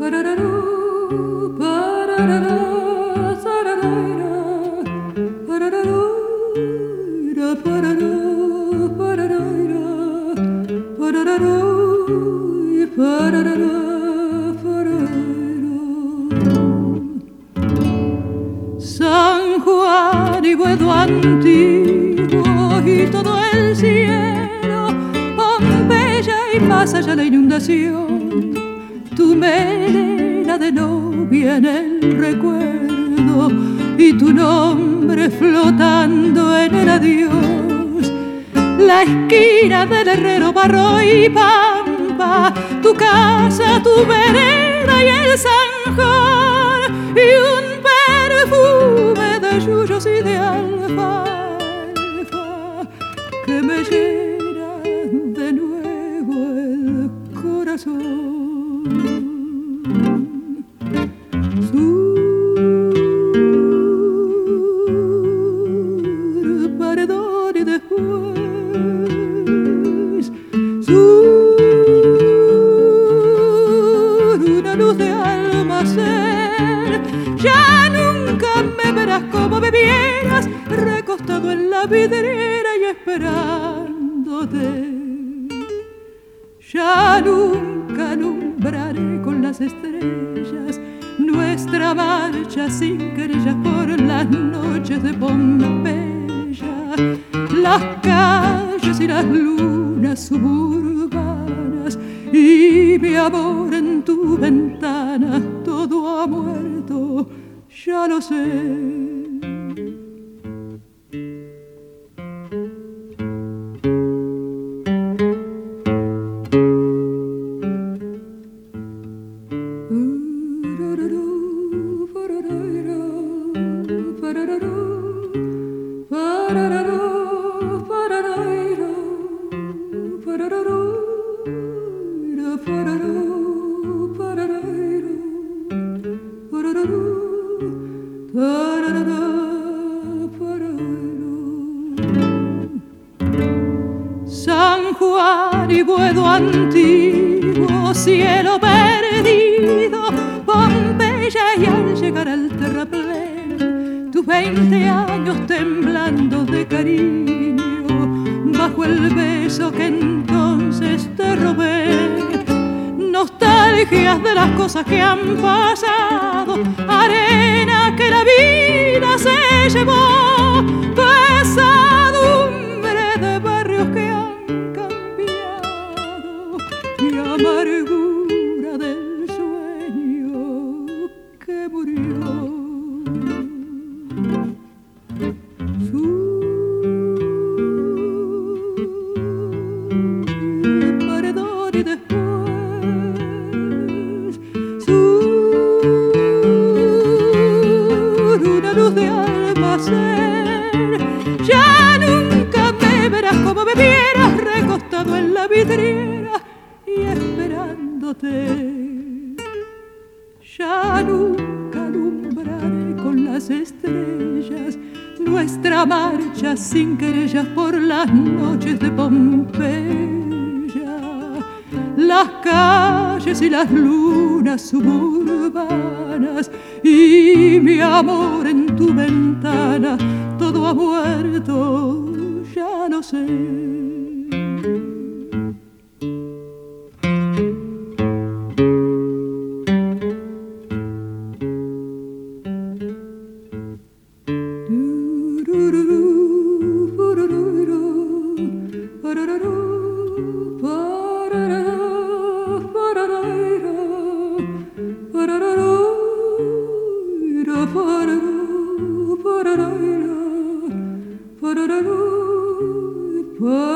San Juan y Buedo antiguo y todo el cielo, Pompeya y más allá la inundación, tu melena de novia en el recuerdo y tu nombre flotando en el adiós. La esquina del herrero, barro y pampa, tu casa, tu vereda y el zanjón, y un perfume de yuyos y de alfalfa que me llena de nuevo el corazón. Sur, paredón y después sur, una luz de almacén. Ya nunca me verás como me vieras, recostado en la vidriera y esperándote. Ya nunca alumbraré con las estrellas nuestra marcha sin querellas por las noches de Pompeya, las calles y las lunas suburbanas, y mi amor en tu ventana. Todo ha muerto, ya lo sé. San Juan y Buedo antiguo, cielo perdido, Pompeya, y al llegar al terraplén, tus 20 años temblando de cariño, bajo el beso que entonces te robé. Nostalgias de las cosas que han pasado, arena que la vida se llevó, pesadumbre de barrios que han cambiado y amargura del sueño que murió. Paredón y después una luz de almacén. Ya nunca me verás como me vieras, recostado en la vidriera y esperándote. Ya nunca alumbraré con las estrellas nuestra marcha sin querellas por las noches de Pompeya, las calles y las lunas suburbanas, y mi amor en tu ventana. Todo ha muerto, ya no sé. Whoa.